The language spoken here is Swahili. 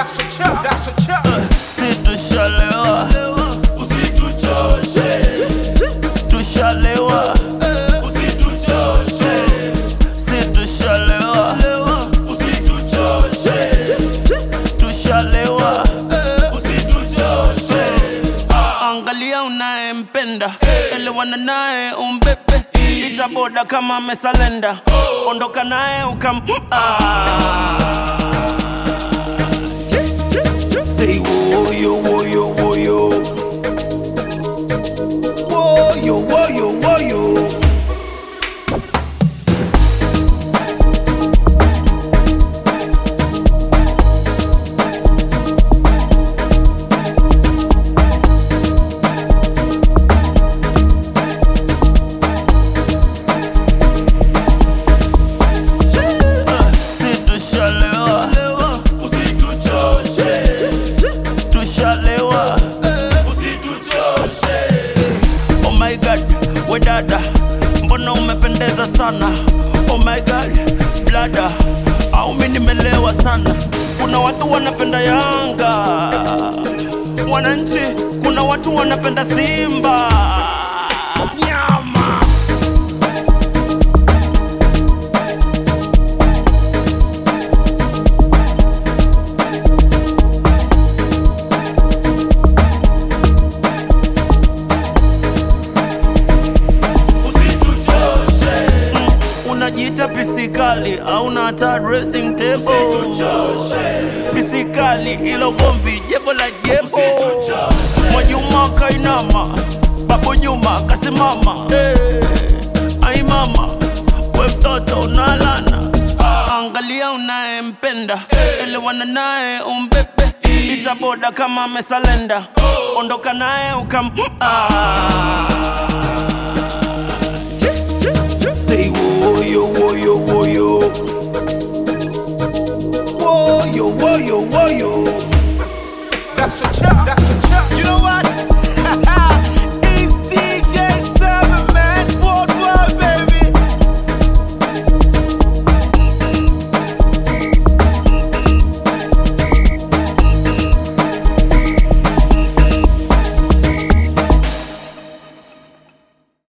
Situshalewa, usituchoshe, tushalewa, usituchoshe, situshalewa, usituchoshe, tushalewa. usituchoshe. Angalia unayempenda, elewana naye umbebe, itaboda kama amesalenda, ondoka naye ukam Say woyo woyo woyo, woyo woyo woyo. We dada, mbona umependeza sana. Oh my god, blada, au mimi nimelewa sana. Kuna watu wanapenda Yanga, wananchi, kuna watu wanapenda Simba. Nyama unajiita pisikali au na hata dressing table. Pisikali ilo gomvi jebo la jebo. Mwajuma kainama, babu nyuma kasimama. Ai mama, we mtoto unalana. Angalia unayempenda, elewana naye umbebe, itaboda kama amesalenda, ondoka naye ukam Say woyo woyo woyo, woyo woyo woyo.